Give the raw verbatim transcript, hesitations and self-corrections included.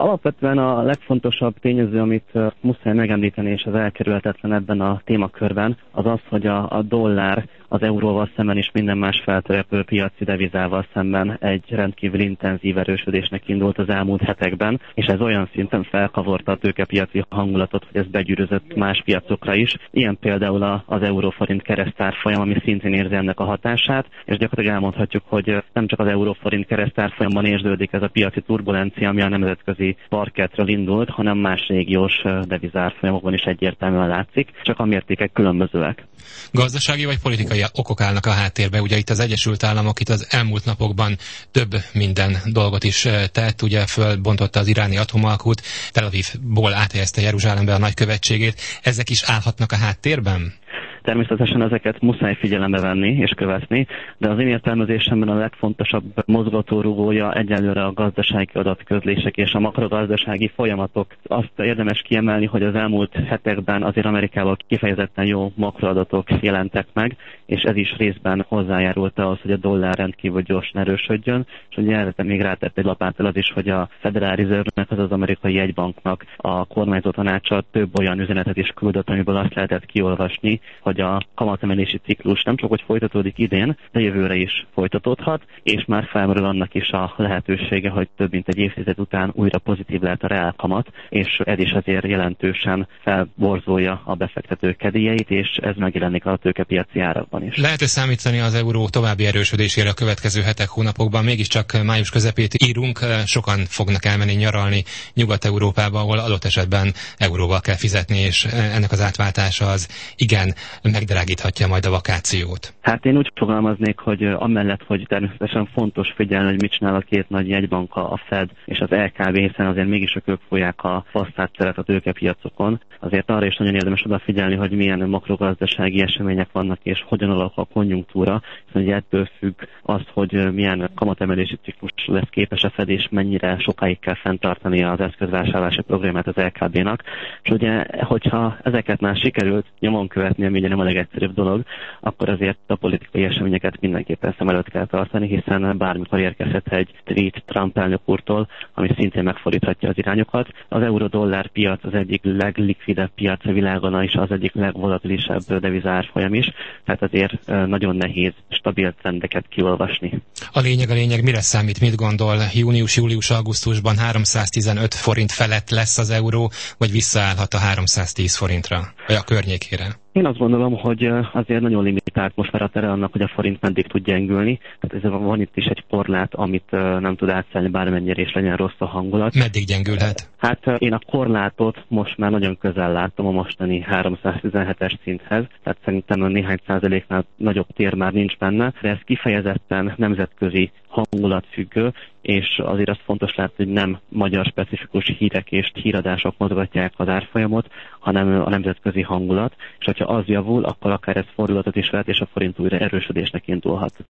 Alapvetően a legfontosabb tényező, amit muszáj megemlíteni, és az elkerülhetetlen ebben a témakörben, az az, hogy a, a dollár az euróval szemben és minden más feltörekvő piaci devizával szemben egy rendkívül intenzív erősödésnek indult az elmúlt hetekben, és ez olyan szinten felkavarta a tőkepiaci hangulatot, hogy ez begyűrözött más piacokra is. Ilyen például az euróforint keresztárfolyam, ami szintén érzi ennek a hatását, és gyakorlatilag elmondhatjuk, hogy nem csak az euróforint keresztárfolyamban érződik ez a piaci turbulencia, ami a nemzetközi parkettről indult, hanem más régiós devizárfolyamokban is egyértelműen látszik, csak a mértékek különbözőek. Gazdasági vagy politikai okok állnak a háttérbe. Ugye itt az Egyesült Államok itt az elmúlt napokban több minden dolgot is tett, ugye fölbontotta az iráni atomalkút, Tel Avivból áthelyezte Jeruzsálembe a nagykövetségét. Ezek is állhatnak a háttérben? Természetesen ezeket muszáj figyelembe venni és követni, de az én értelmezésemben a legfontosabb mozgatórugója egyelőre a gazdasági adatközlések és a makrogazdasági folyamatok. Azt érdemes kiemelni, hogy az elmúlt hetekben azért Amerikában kifejezetten jó makroadatok jelentek meg, és ez is részben hozzájárult ahhoz, hogy a dollár rendkívül gyorsan erősödjön, és ugye erre még rátett egy lapáttal az is, hogy a Federal Reserve-nek, az az amerikai jegybanknak a kormányzó tanácsa több olyan üzenetet is küldött, amiből azt lehetett kiolvasni, hogy a kamatemelési ciklus nem csak hogy folytatódik idén, de jövőre is folytatódhat, és már felmerül annak is a lehetősége, hogy több mint egy évtized után újra pozitív lehet a reálkamat, és ez is azért jelentősen felborzolja a befektetők kedélyeit, és ez megjelenik a tőkepiaci árakban is. Lehet-e számítani az euró további erősödésére a következő hetek, hónapokban? Mégiscsak május közepét írunk, sokan fognak elmenni nyaralni Nyugat-Európába, ahol adott esetben euróval kell fizetni, és ennek az átváltása az igen megdrágíthatja majd a vakációt. Hát én úgy fogalmaznék, hogy amellett, hogy természetesen fontos figyelni, hogy mit csinál a két nagy jegybanka, a Fed és az é ká bé, hiszen azért mégis ők folyják a fasztátteret a tőkepiacokon. Azért arra is nagyon érdemes odafigyelni, hogy milyen makrogazdasági események vannak, és hogyan alakul a konjunktúra, hiszen ugye ettől függ az, hogy milyen kamatemelési ciklus lesz képes a Fed, és mennyire sokáig kell fenntartani az eszközvásárlási programját az é ká bé-nak. És ugye, hogyha ezeket már sikerült nyomon követni, ami ugye nem a legegyszerűbb dolog, akkor azért a politikai eseményeket mindenképpen szem előtt kell tartani, hiszen bármikor érkezhet egy tweet Trump elnök úrtól, ami szintén megfordíthatja az irányokat. Az euró-dollár piac az egyik leglikvidebb piac a világon, és az egyik legvolatilisebb devizárfolyam is, tehát azért nagyon nehéz stabil trendeket kiolvasni. A lényeg a lényeg, mire számít, mit gondol? Június, július, augusztusban háromszáztizenöt forint felett lesz az euró, vagy visszaállhat a háromszáztíz forintra, vagy a környékére? Én azt gondolom, hogy azért nagyon limitált most már a tere annak, hogy a forint meddig tud gyengülni. Tehát ez van itt is egy korlát, amit nem tud átszelni bármennyire, és legyen rossz a hangulat. Meddig gyengülhet? Hát én a korlátot most már nagyon közel látom a mostani háromszáztizenhetes szinthez, tehát szerintem a néhány százaléknál nagyobb tér már nincs benne, de ez kifejezetten nemzetközi hangulatfüggő, és azért az fontos látni, hogy nem magyar specifikus hírek és híradások mozgatják az árfolyamot, hanem a nemzetközi hangulat, és hogyha az javul, akkor akár ez fordulatot is vehet, és a forint újra erősödésnek indulhat.